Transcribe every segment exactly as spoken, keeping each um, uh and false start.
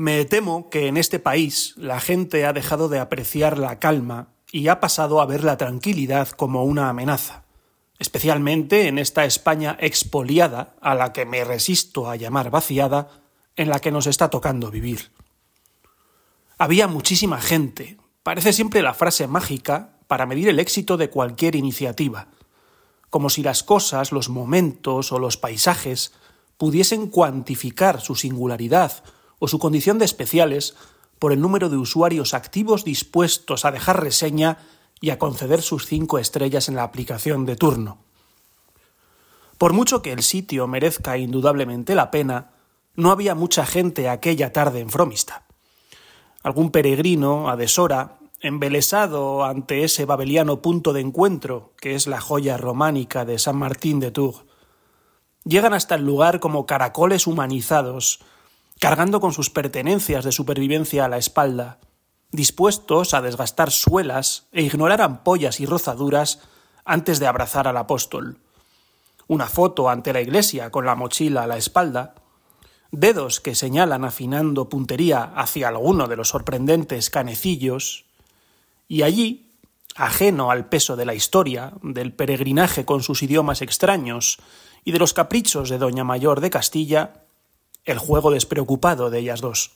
Me temo que en este país la gente ha dejado de apreciar la calma y ha pasado a ver la tranquilidad como una amenaza, especialmente en esta España expoliada, a la que me resisto a llamar vaciada, en la que nos está tocando vivir. Había muchísima gente, parece siempre la frase mágica para medir el éxito de cualquier iniciativa, como si las cosas, los momentos o los paisajes pudiesen cuantificar su singularidad o su condición de especiales por el número de usuarios activos dispuestos a dejar reseña y a conceder sus cinco estrellas en la aplicación de turno. Por mucho que el sitio merezca indudablemente la pena, no había mucha gente aquella tarde en Fromista. Algún peregrino, a deshora, embelesado ante ese babeliano punto de encuentro que es la joya románica de San Martín de Tours, llegan hasta el lugar como caracoles humanizados, cargando con sus pertenencias de supervivencia a la espalda, dispuestos a desgastar suelas e ignorar ampollas y rozaduras antes de abrazar al apóstol. Una foto ante la iglesia con la mochila a la espalda, dedos que señalan afinando puntería hacia alguno de los sorprendentes canecillos, y allí, ajeno al peso de la historia, del peregrinaje con sus idiomas extraños y de los caprichos de Doña Mayor de Castilla, el juego despreocupado de ellas dos.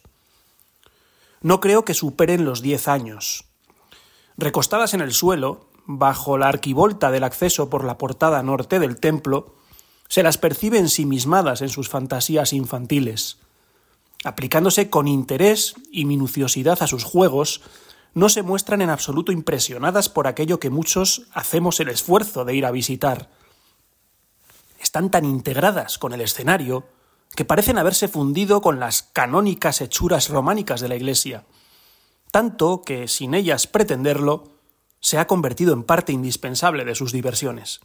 No creo que superen los diez años. Recostadas en el suelo, bajo la arquivolta del acceso por la portada norte del templo, se las percibe ensimismadas en sus fantasías infantiles. Aplicándose con interés y minuciosidad a sus juegos, no se muestran en absoluto impresionadas por aquello que muchos hacemos el esfuerzo de ir a visitar. Están tan integradas con el escenario que parecen haberse fundido con las canónicas hechuras románicas de la iglesia, tanto que, sin ellas pretenderlo, se ha convertido en parte indispensable de sus diversiones.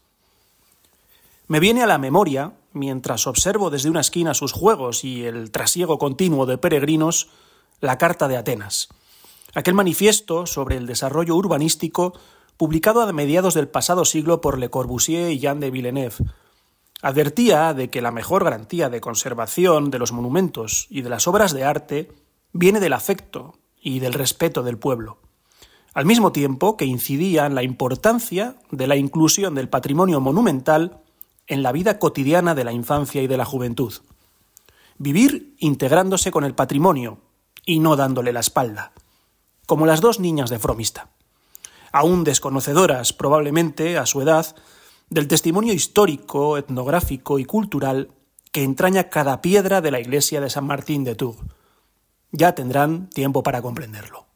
Me viene a la memoria, mientras observo desde una esquina sus juegos y el trasiego continuo de peregrinos, la Carta de Atenas, aquel manifiesto sobre el desarrollo urbanístico publicado a mediados del pasado siglo por Le Corbusier y Jean de Villeneuve. Advertía de que la mejor garantía de conservación de los monumentos y de las obras de arte viene del afecto y del respeto del pueblo, al mismo tiempo que incidía en la importancia de la inclusión del patrimonio monumental en la vida cotidiana de la infancia y de la juventud. Vivir integrándose con el patrimonio y no dándole la espalda, como las dos niñas de Fromista, aún desconocedoras probablemente a su edad del testimonio histórico, etnográfico y cultural que entraña cada piedra de la iglesia de San Martín de Tours. Ya tendrán tiempo para comprenderlo.